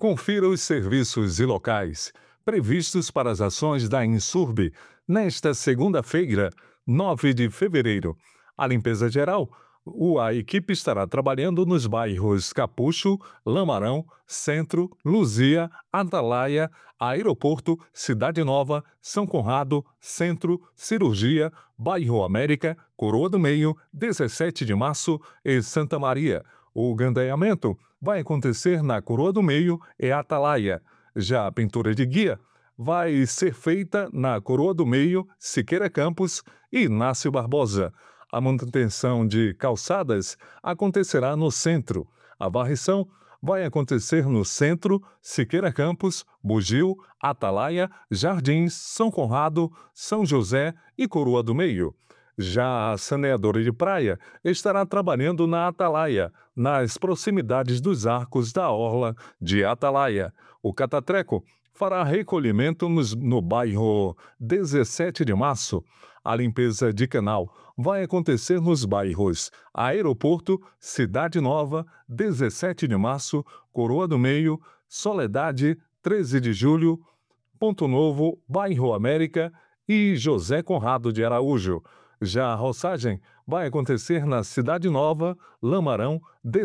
Confira os serviços e locais previstos para as ações da Insurb nesta segunda-feira, 9 de fevereiro. A limpeza geral, a equipe estará trabalhando nos bairros Capucho, Lamarão, Centro, Luzia, Atalaia, Aeroporto, Cidade Nova, São Conrado, Centro, Cirurgia, Bairro América, Coroa do Meio, 17 de Março e Santa Maria. O gandaiamento vai acontecer na Coroa do Meio e Atalaia. Já a pintura de guia vai ser feita na Coroa do Meio, Siqueira Campos e Inácio Barbosa. A manutenção de calçadas acontecerá no centro. A varrição vai acontecer no centro, Siqueira Campos, Bugio, Atalaia, Jardins, São Conrado, São José e Coroa do Meio. Já a saneadora de praia estará trabalhando na Atalaia, nas proximidades dos arcos da orla de Atalaia. O catatreco fará recolhimento no bairro 17 de Março. A limpeza de canal vai acontecer nos bairros Aeroporto, Cidade Nova, 17 de Março, Coroa do Meio, Soledade, 13 de Julho, Ponto Novo, Bairro América e José Conrado de Araújo. Já a roçagem vai acontecer na Cidade Nova, Lamarão,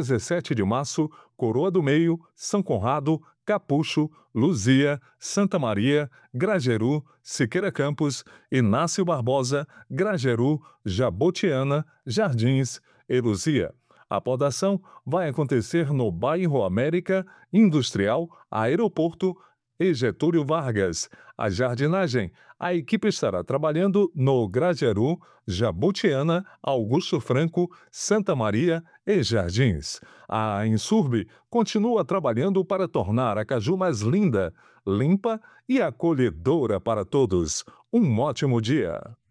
17 de Março, Coroa do Meio, São Conrado, Capucho, Luzia, Santa Maria, Grajeru, Siqueira Campos, Inácio Barbosa, Grajeru, Jabotiana, Jardins e Luzia. A podação vai acontecer no Bairro América, Industrial, Aeroporto e Getúlio Vargas. A jardinagem, a equipe estará trabalhando no Grajeru, Jabotiana, Augusto Franco, Santa Maria e Jardins. A Insurb continua trabalhando para tornar a Caju mais linda, limpa e acolhedora para todos. Um ótimo dia!